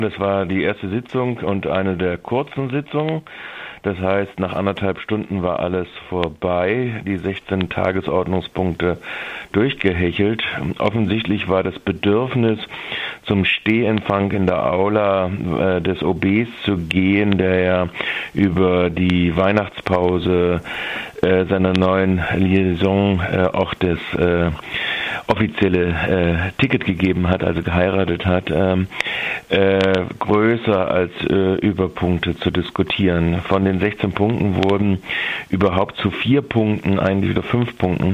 Das war die erste Sitzung und eine der kurzen Sitzungen. Das heißt, nach 1,5 Stunden war alles vorbei, die 16 Tagesordnungspunkte durchgehechelt. Offensichtlich war das Bedürfnis, zum Stehempfang in der Aula des OBs zu gehen, der ja über die Weihnachtspause seiner neuen Liaison auch das offizielle Ticket gegeben hat, also geheiratet hat, größer als über Punkte zu diskutieren. Von den 16 Punkten wurden überhaupt zu 4 Punkten, eigentlich oder 5 Punkten,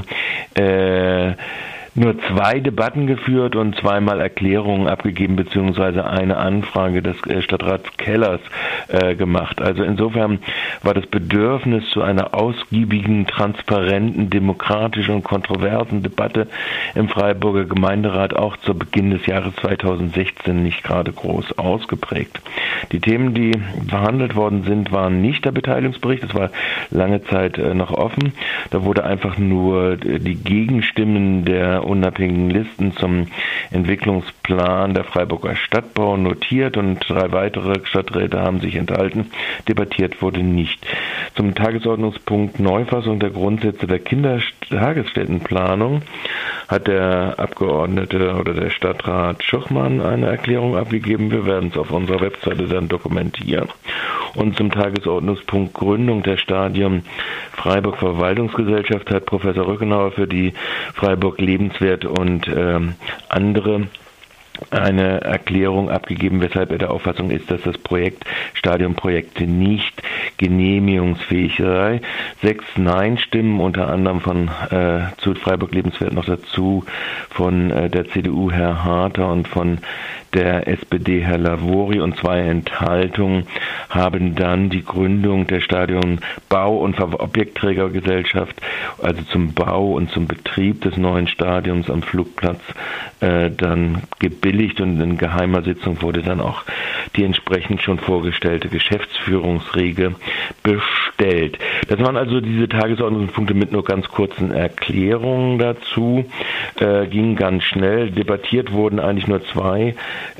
nur 2 Debatten geführt und 2-mal Erklärungen abgegeben, beziehungsweise eine Anfrage des Stadtrats Kellers gemacht. Also insofern war das Bedürfnis zu einer ausgiebigen, transparenten, demokratischen und kontroversen Debatte im Freiburger Gemeinderat auch zu Beginn des Jahres 2016 nicht gerade groß ausgeprägt. Die Themen, die behandelt worden sind, waren nicht der Beteiligungsbericht. Das war lange Zeit noch offen. Da wurde einfach nur die Gegenstimmen der unabhängigen Listen zum Entwicklungsplan der Freiburger Stadtbau notiert und 3 weitere Stadträte haben sich enthalten. Debattiert wurde nicht. Zum Tagesordnungspunkt Neufassung der Grundsätze der Kindertagesstättenplanung hat der Abgeordnete oder der Stadtrat Schuchmann eine Erklärung abgegeben. Wir werden es auf unserer Webseite dann dokumentieren. Und zum Tagesordnungspunkt Gründung der Stadion Freiburg Verwaltungsgesellschaft hat Professor Rückenauer für die Freiburg Lebenswert und andere eine Erklärung abgegeben, weshalb er der Auffassung ist, dass das Stadionprojekt nicht genehmigungsfähig sei. 6 Nein-Stimmen, unter anderem von zu Freiburg Lebenswert noch dazu von der CDU Herr Harter und von der SPD Herr Lavori und 2 Enthaltungen haben dann die Gründung der Stadionbau- und Objektträgergesellschaft, also zum Bau und zum Betrieb des neuen Stadions am Flugplatz, dann gebilligt, und in geheimer Sitzung wurde dann auch die entsprechend schon vorgestellte Geschäftsführungsregel bestellt. Das waren also diese Tagesordnungspunkte mit nur ganz kurzen Erklärungen dazu. Ging ganz schnell. Debattiert wurden eigentlich nur zwei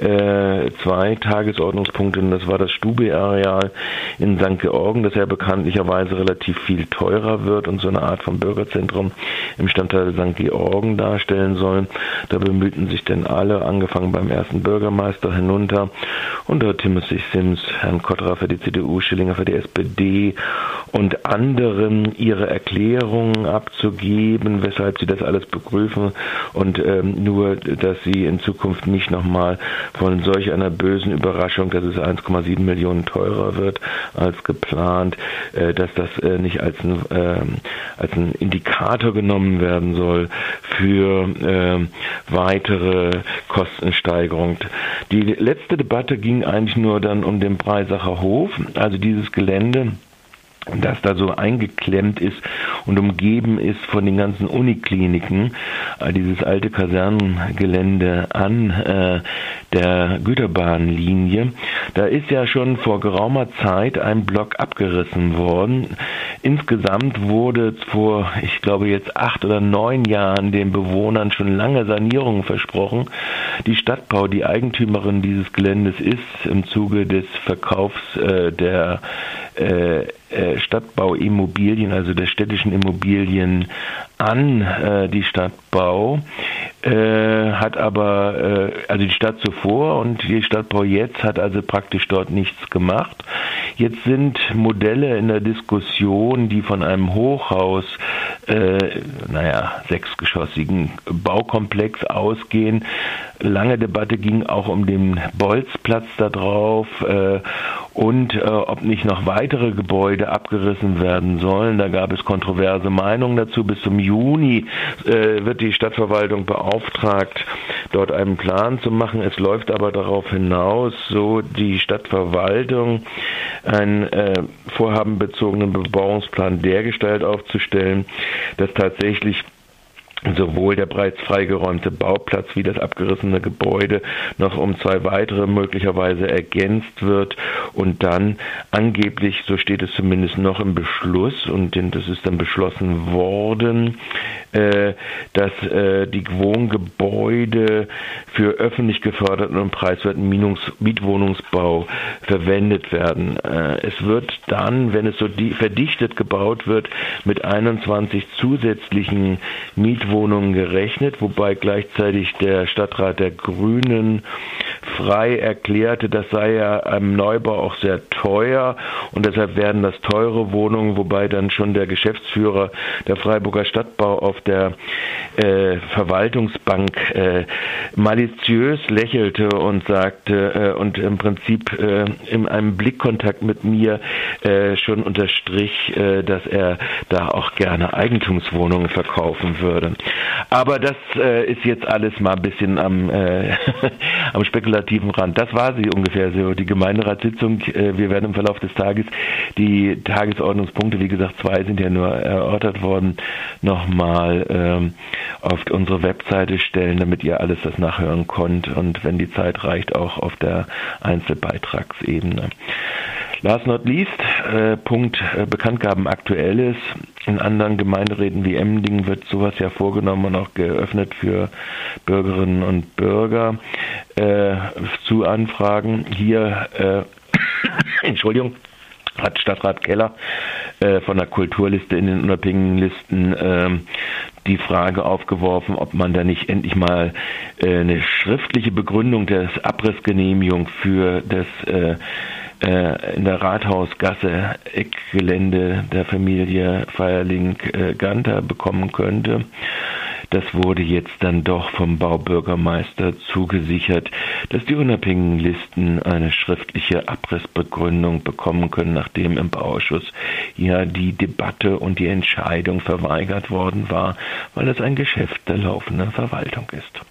Tagesordnungspunkte. Und das war das Stube-Areal in St. Georgen, das ja bekanntlicherweise relativ viel teurer wird und so eine Art von Bürgerzentrum im Stadtteil St. Georgen darstellen soll. Da bemühten sich denn alle, angefangen beim ersten Bürgermeister hinunter, unter Timothy Sims, Herrn Kotterer für die CDU, Schillinger für die SPD und anderen, ihre Erklärungen abzugeben, weshalb sie das alles begrüßen und nur, dass sie in Zukunft nicht nochmal von solch einer bösen Überraschung, dass es 1,7 Millionen teurer wird als geplant, dass das nicht als ein Indikator genommen werden soll für weitere Kostensteigerung. Die letzte Debatte ging eigentlich nur dann um den Breisacher Hof, also dieses Gelände, das da so eingeklemmt ist und umgeben ist von den ganzen Unikliniken, dieses alte Kasernengelände an der Güterbahnlinie. Da ist ja schon vor geraumer Zeit ein Block abgerissen worden. Insgesamt wurde vor, ich glaube jetzt 8 oder 9 Jahren den Bewohnern schon lange Sanierungen versprochen. Die Stadtbau, die Eigentümerin dieses Geländes ist, im Zuge des Verkaufs der Stadtbauimmobilien, also der städtischen Immobilien an die Stadtbau, hat aber, also die Stadt zuvor und die Stadtbau jetzt hat also praktisch dort nichts gemacht. Jetzt sind Modelle in der Diskussion, die von einem Hochhaus, 6-geschossigen Baukomplex ausgehen. Lange Debatte ging auch um den Bolzplatz da drauf und ob nicht noch weitere Gebäude abgerissen werden sollen. Da gab es kontroverse Meinungen dazu. Bis zum Juni wird die Stadtverwaltung beauftragt, dort einen Plan zu machen. Es läuft aber darauf hinaus, so die Stadtverwaltung einen vorhabenbezogenen Bebauungsplan dergestalt aufzustellen, dass tatsächlich sowohl der bereits freigeräumte Bauplatz wie das abgerissene Gebäude noch um 2 weitere möglicherweise ergänzt wird und dann angeblich, so steht es zumindest noch im Beschluss und das ist dann beschlossen worden, dass die Wohngebäude für öffentlich geförderten und preiswerten Mietwohnungsbau verwendet werden. Es wird dann, wenn es so verdichtet gebaut wird, mit 21 zusätzlichen Mietwohnungen gerechnet, wobei gleichzeitig der Stadtrat der Grünen frei erklärte, das sei ja am Neubau auch sehr teuer und deshalb werden das teure Wohnungen, wobei dann schon der Geschäftsführer der Freiburger Stadtbau auf der Verwaltungsbank maliziös lächelte und sagte und im Prinzip in einem Blickkontakt mit mir schon unterstrich, dass er da auch gerne Eigentumswohnungen verkaufen würde. Aber das ist jetzt alles mal ein bisschen am spekulativen Rand. Das war sie ungefähr so, die Gemeinderatssitzung. Wir werden im Verlauf des Tages die Tagesordnungspunkte, wie gesagt, 2 sind ja nur erörtert worden, nochmal auf unsere Webseite stellen, damit ihr alles das nachhören könnt und wenn die Zeit reicht, auch auf der Einzelbeitragsebene. Last not least, Punkt Bekanntgaben Aktuelles. In anderen Gemeinderäten wie Emmendingen wird sowas ja vorgenommen und auch geöffnet für Bürgerinnen und Bürger zu Anfragen. Hier, Entschuldigung, hat Stadtrat Keller von der Kulturliste in den unabhängigen Listen die Frage aufgeworfen, ob man da nicht endlich mal eine schriftliche Begründung der Abrissgenehmigung für das in der Rathausgasse Eckgelände der Familie Feierling-Ganter bekommen könnte. Das wurde jetzt dann doch vom Baubürgermeister zugesichert, dass die unabhängigen Listen eine schriftliche Abrissbegründung bekommen können, nachdem im Bauausschuss ja die Debatte und die Entscheidung verweigert worden war, weil es ein Geschäft der laufenden Verwaltung ist.